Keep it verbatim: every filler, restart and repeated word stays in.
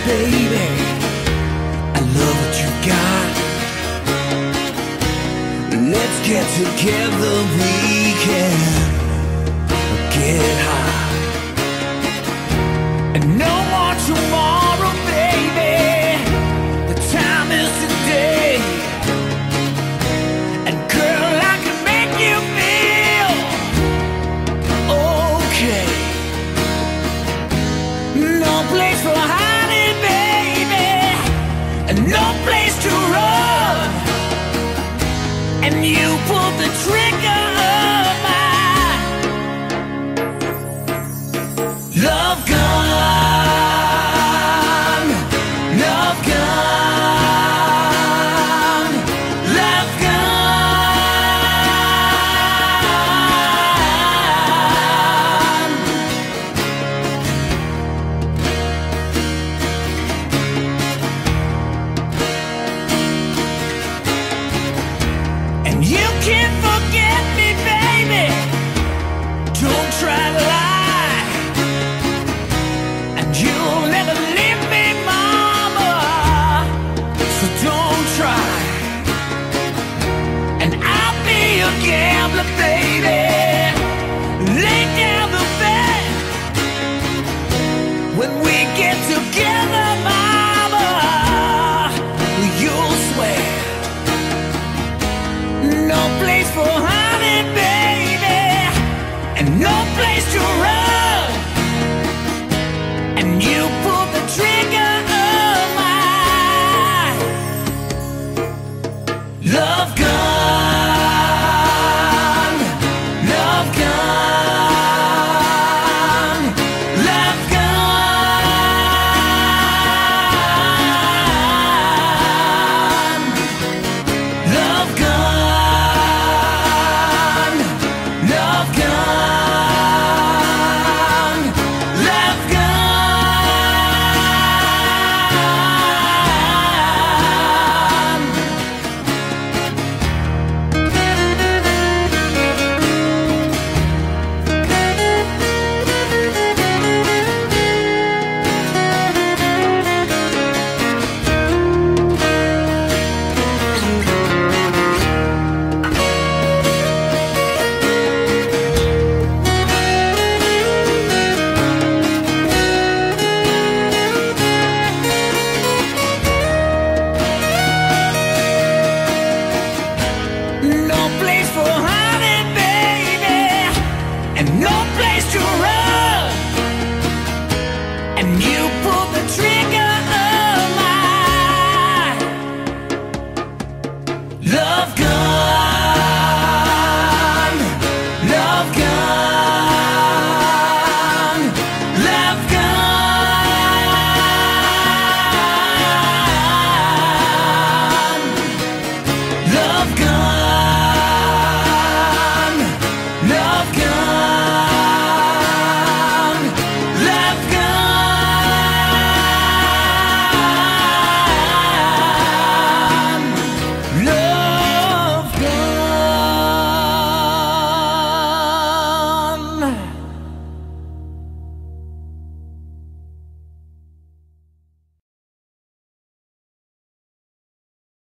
baby. I love what you got. Let's get together, we can get high. And no more tomorrow, baby. The time is today. And girl, I can make you feel okay. No place for hiding, baby, and no place to run. And you pull the trigger of my love gun.